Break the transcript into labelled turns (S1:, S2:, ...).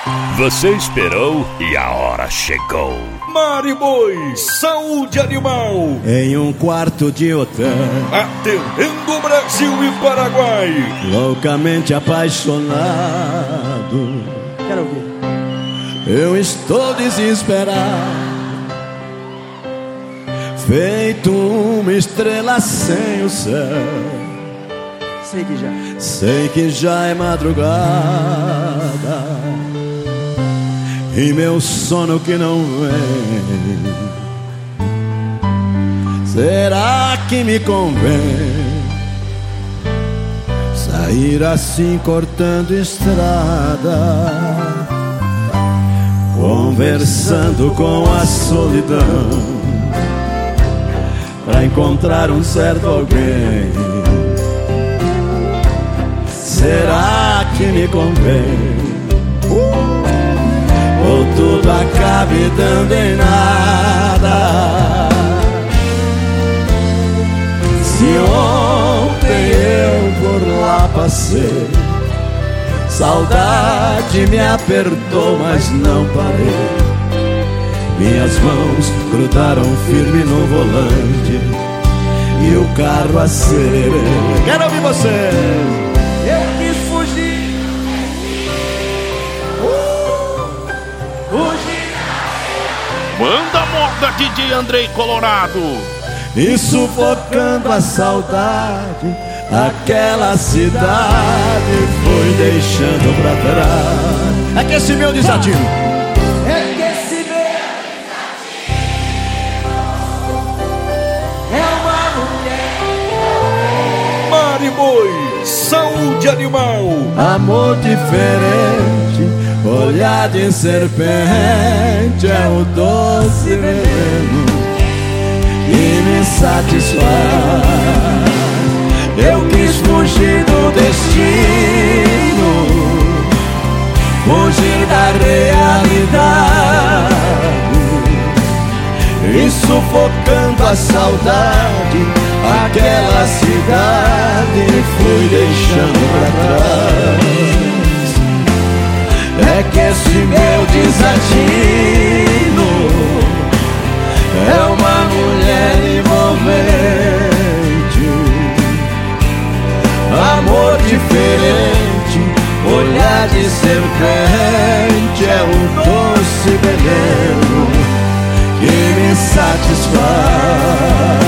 S1: Você esperou e a hora chegou.
S2: Mariboi, saúde animal.
S3: Em um quarto de hotel,
S2: atendendo Brasil e Paraguai.
S3: Loucamente apaixonado.
S4: Quero ouvir.
S3: Eu estou desesperado, feito uma estrela sem o céu. Sei que já é madrugada e meu sono que não vem. Será que me convém sair assim cortando estrada, conversando com a solidão, pra encontrar um certo alguém? Será que me convém? Ou tudo acabe dando em nada? Se ontem eu por lá passei, saudade me apertou, mas não parei. Minhas mãos grudaram firme no volante e o carro acelerou. Quero ouvir vocês!
S4: Eu quis fugir, fugir.
S1: Manda moda, DJ Andrei Colorado.
S3: E sufocando a saudade, aquela cidade foi deixando pra trás. É que esse meu desatino,
S4: É que esse meu é uma mulher.
S2: Mariboi, saúde animal.
S3: amor diferente, olhar de serpente, é o doce veneno que me satisfaz. Eu quis fugir do destino, fugir da realidade, e sufocando a saudade, aquela cidade fui deixando pra trás. É que esse meu desatino é uma mulher envolvente, amor diferente, olhar de serpente, é um doce veneno que me satisfaz.